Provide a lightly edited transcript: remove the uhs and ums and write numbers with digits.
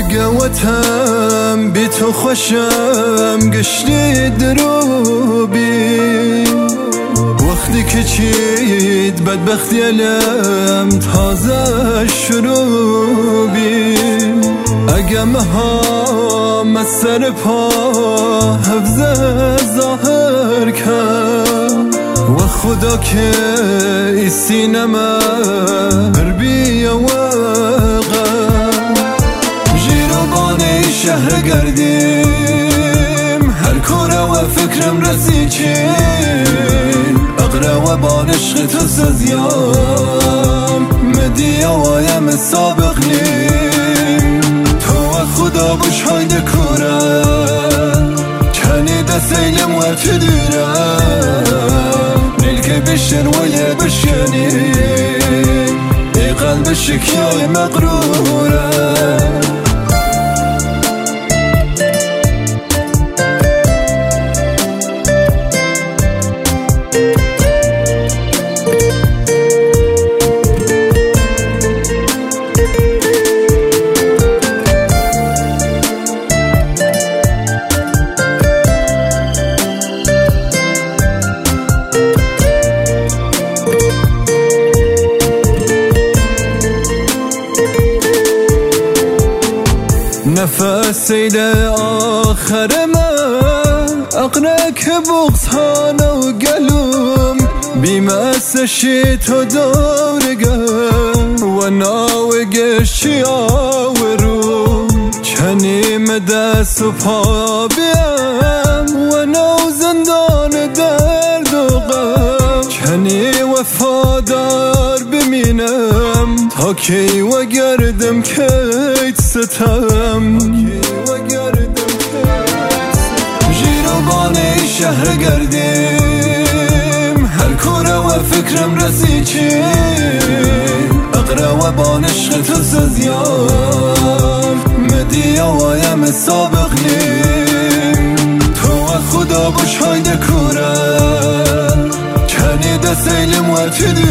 قوتم بی تو خوشم گشتی دروبی وقتی که چید بدبختی علم تازه شروبی اگه مهام از سر پا حفظ ظاهر کرد و خدا که ای سینما بربی شهر گردیم هر کوره و فکرم رسی چین اقره و بان عشق تو سزیام مدی وایم سابق نیم تو و خدا بش هایده کوره کنی دسیلم و تدیرم نیل که بشن و یه بشکنی ای قلب شکیای مقروره نفس ایده آخر من اقرک بغزهانه و گلوم بیمسشی تو دورگم و ناوگشی آوروم چنیم دست و پا بیم و نو زندان درد و غم چنی وفادار بمینم تا کی و گردم کیت ستم جیروبانی شهر گردیم هر کوره و فکرم رسی چین اقره و بان عشق تو سزیام مدی وایم سابق نیم تو و خدا بش هایده کوره کنی دسیلم و تدی